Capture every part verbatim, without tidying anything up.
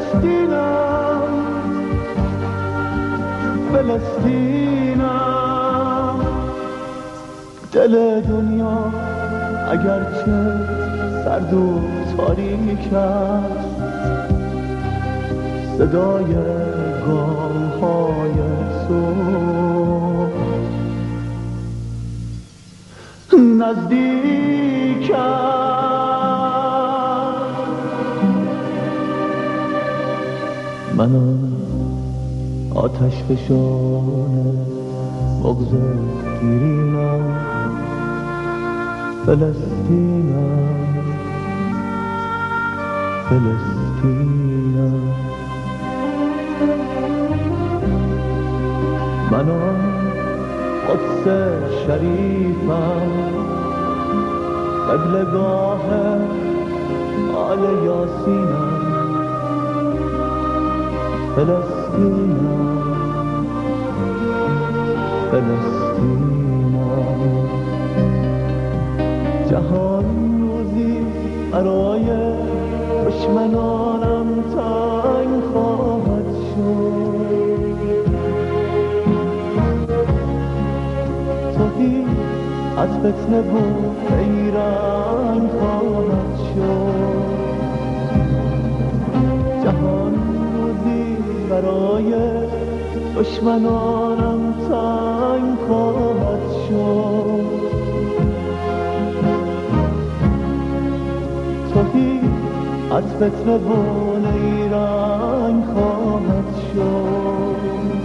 فلسطینم فلسطینم دل دنیا اگرچه سرد و تاریک است صدای گام‌های صبح نزدیک است. من آتش فشان مغز گیرینم فلسطینم فلسطینم من قدس شریفم قبلگاه آل یاسینم فلسطینم فلسطینم جهان روزی برای دشمنانم تنگ خواهد شد توهی از فتنه و نیرنگ خواهد شد جهان روزی برای دشمنانم تنگ خواهد شد توهی از فتنه و نیرنگ خواهد شد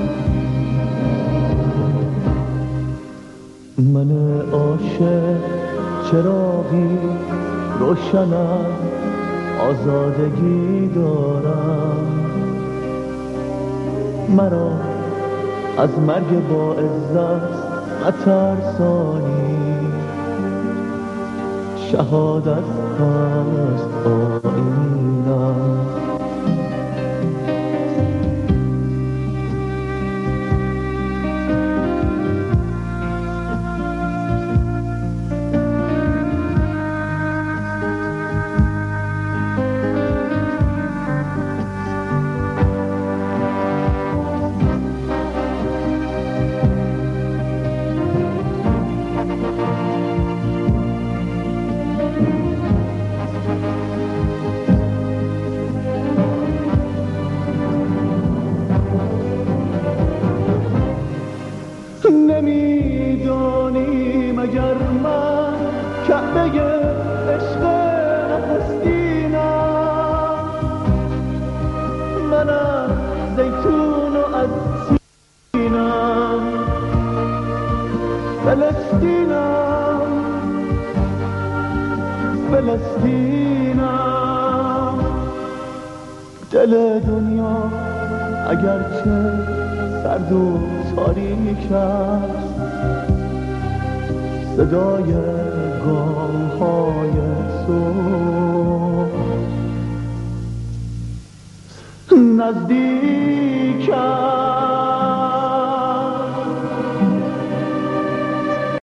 من عاشق چراغی روشنم آزادگی دارم مرا از مرگ با عزت نترسانی شهادت هست آیینم نمیدانی مگر من کعبه عشق نخستینم من از زیتون و از سینم فلسطینم فلسطینم دل دنیا اگرچه سرد و تاریک است صدای گام‌های صبح نزدیک